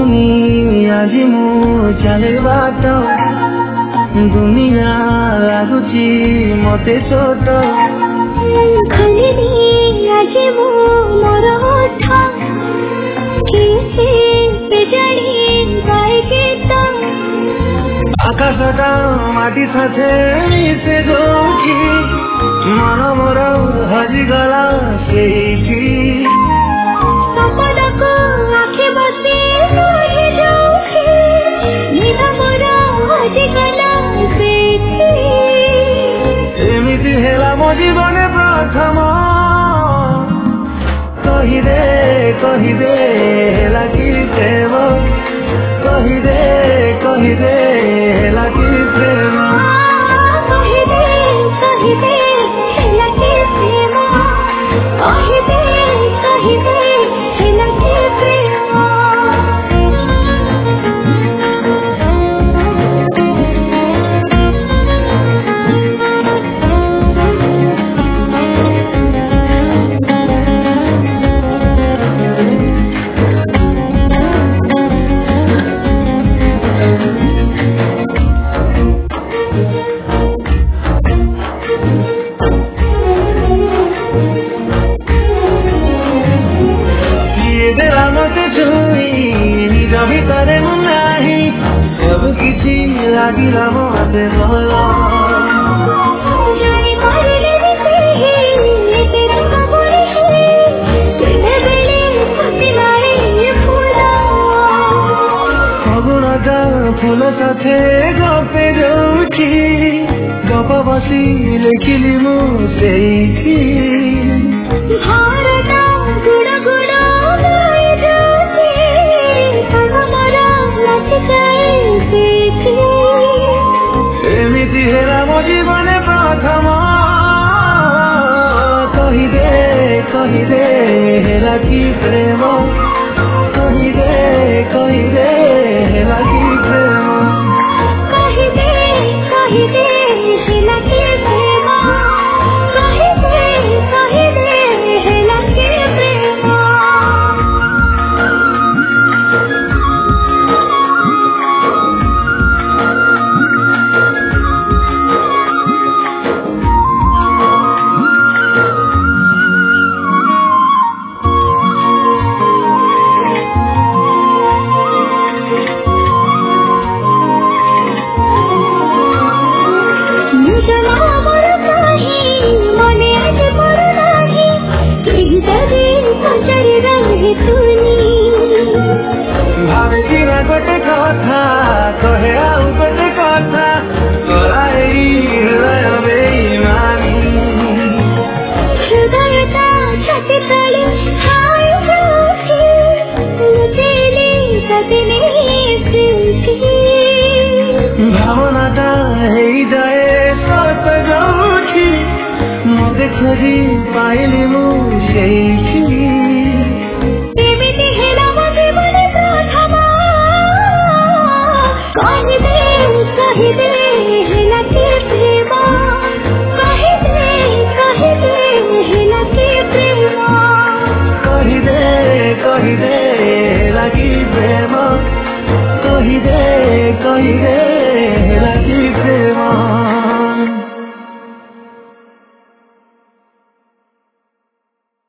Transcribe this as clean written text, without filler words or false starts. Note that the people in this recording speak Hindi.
बुझुनी आज मु चले बाट दुनिया लगुची मते छोट खोलिनी आज मु मोर ओठ किसे बेजानी गाए गीत आकाशटा माटी साथे मिसे जोखी मन मोर हजिगला सेठी सपनाको आँखे बसी रही जाऊँ निदा मोर हजिगला सेठी एमिति हेला मो जीवन प्रथम कहिदे हेला कि प्रेम कहिदे हेला कि प्रेम कहिदे हेला कि प्रेम कहिदे हेला कि प्रेम सब किसी लागिला मते भल जाने मारे तेरे कबूल तेरे बेले फुटी मारे फगुणटा फूल साथे गपे जाऊँची गप बसी लेखिली मु सेठी भारता गुड़ गुड़ गाए जाती हमारा लच जाए सेठी एमिति हेला मो जीवन प्रथम कहिदे हेला कि प्रेम कहिदे हेला कि प्रेम कहिदे हेला कि प्रेम कहिदे हेला कि प्रेम गोटे कथा कहे आउ गोटे कथा तोराई हृदय बेईमानी हृदयता छाती तले हाय जाऊँ लुचेली सदने प्रीति भावनाटा हेई जाए सत जाऊँची मते खोजी पाइली मु सेठी एमिति हेला मो जीवन प्रथम कहिदे हेला कि प्रेम कहिदे हेला कि प्रेम कहिदे हेला कि प्रेम कहिदे